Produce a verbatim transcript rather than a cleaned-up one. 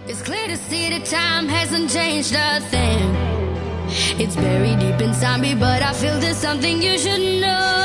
It's clear to see that time hasn't changed a thing. It's buried deep inside me, but I feel there's something you should know.